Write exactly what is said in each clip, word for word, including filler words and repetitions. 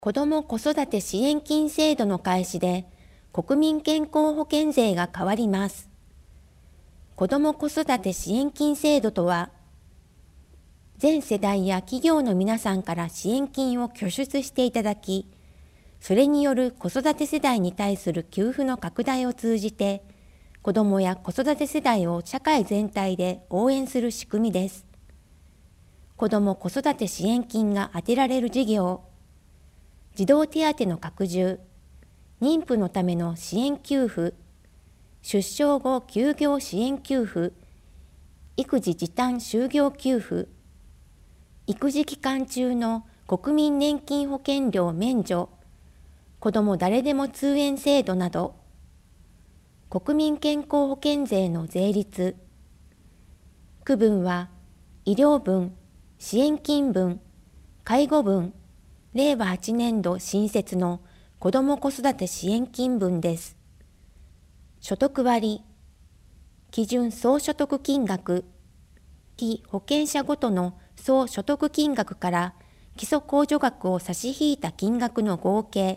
子ども・子育て支援金制度の開始で、国民健康保険税が変わります。子ども・子育て支援金制度とは、全世代や企業の皆さんから支援金を拠出していただき、それによる子育て世代に対する給付の拡大を通じて、子どもや子育て世代を社会全体で応援する仕組みです。子ども・子育て支援金が充てられる事業、児童手当の拡充、妊婦のための支援給付、出生後休業支援給付、育児時短就業給付、育児期間中の国民年金保険料免除、子ども誰でも通園制度など、国民健康保険税の税率、区分は医療分、支援金分、介護分、れいわはちねんど新設の子ども子育て支援金分です。所得割、基準総所得金額、被保険者ごとの総所得金額から基礎控除額を差し引いた金額の合計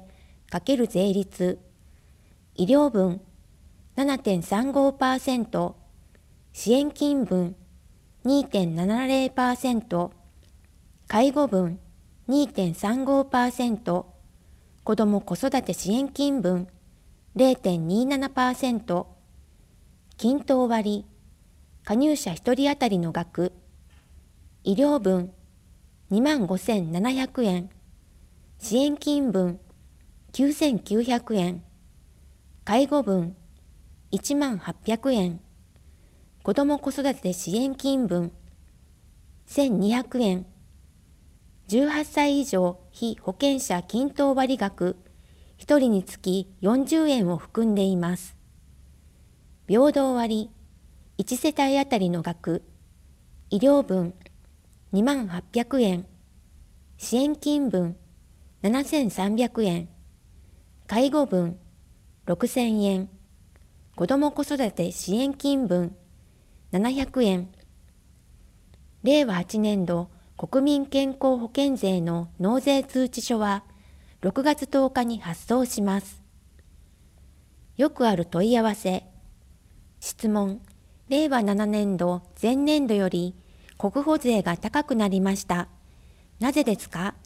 ×税率、医療分 ななてんさんごパーセント、支援金分 にてんななぜろパーセント、介護分 にてんさんごパーセント、子ども子育て支援金分 れいてんにななパーセント、均等割、加入者ひとり当たりの額、医療分にまんごせんななひゃくえん、支援金分きゅうせんきゅうひゃくえん、介護分いちまんはっぴゃくえん、子ども子育て支援金分せんにひゃくえん、じゅうはっさい以上被保険者均等割額ひとりにつきよんじゅうえんを含んでいます。平等割、いちせたいあたりの額、医療分にまんはっぴゃくえん、支援金分ななせんさんびゃくえん、介護分ろくせんえん、子ども子育て支援金分ななひゃくえん、れいわはちねんど国民健康保険税の納税通知書はろくがつとおかに発送します。よくある問い合わせ、質問、れいわななねんど前年度より国保税が高くなりました。なぜですか？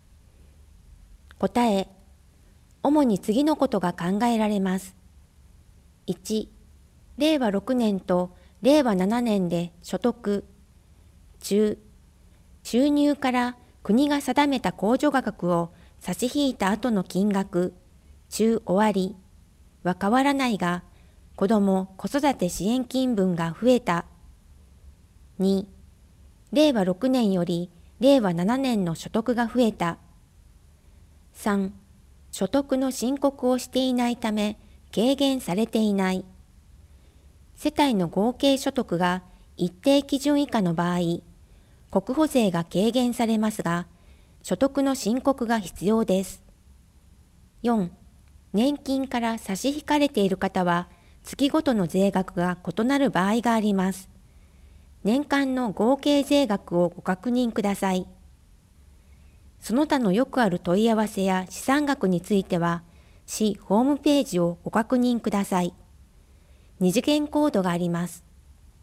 答え、主に次のことが考えられます。いち、れいわろくねんとれいわななねんで所得、中、収入から国が定めた控除額を差し引いた後の金額、中終わりは変わらないが、子ども・子育て支援金分が増えた。に、れいわろくねんよりれいわななねんの所得が増えた。さん、所得の申告をしていないため軽減されていない。世帯の合計所得が一定基準以下の場合、国保税が軽減されますが、所得の申告が必要です。よん、年金から差し引かれている方は、月ごとの税額が異なる場合があります。年間の合計税額をご確認ください。その他のよくある問い合わせや試算額については、市ホームページをご確認ください。二次元コードがあります。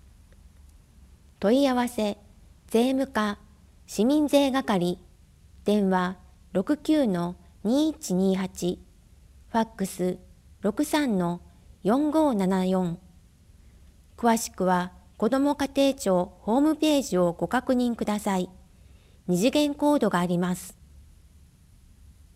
問い合わせ、税務課、市民税係、電話 ろくきゅうのにいちにはち、ファックス ろくさんのよんごーななよん。詳しくは、子ども家庭庁ホームページをご確認ください。二次元コードがあります。